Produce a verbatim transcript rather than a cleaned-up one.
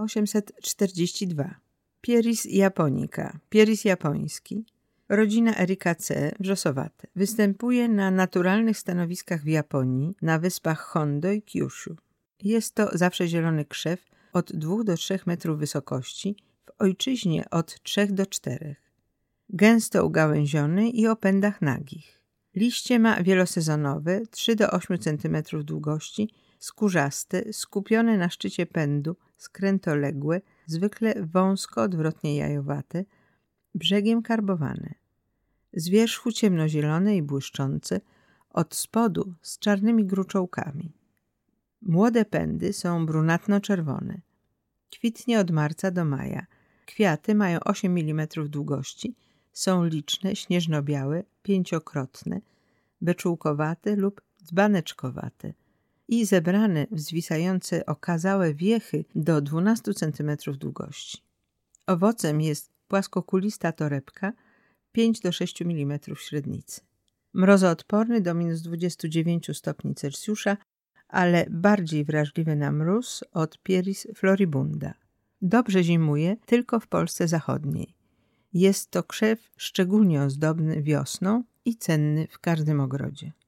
osiemset czterdzieści dwa. Pieris japonica, pieris japoński, rodzina Ericaceae, wrzosowate. Występuje na naturalnych stanowiskach w Japonii, na wyspach Hondo i Kyushu. Jest to zawsze zielony krzew od dwóch do trzech metrów wysokości, w ojczyźnie od trzech do czterech. Gęsto ugałęziony i o pędach nagich. Liście ma wielosezonowe, trzy do ośmiu centymetrów długości, skórzaste, skupione na szczycie pędu, skrętoległe, zwykle wąsko odwrotnie jajowate, brzegiem karbowane. Z wierzchu ciemnozielone i błyszczące, od spodu z czarnymi gruczołkami. Młode pędy są brunatno-czerwone. Kwitnie od marca do maja. Kwiaty mają osiem milimetrów długości, są liczne, śnieżno-białe, pięciokrotne, beczułkowate lub dzbaneczkowate i zebrane w zwisające okazałe wiechy do dwunastu centymetrów długości. Owocem jest płaskokulista torebka, pięć do sześciu milimetrów średnicy. Mrozoodporny do minus dwudziestu dziewięciu stopni Celsjusza, ale bardziej wrażliwy na mróz od Pieris floribunda. Dobrze zimuje tylko w Polsce zachodniej. Jest to krzew szczególnie ozdobny wiosną i cenny w każdym ogrodzie.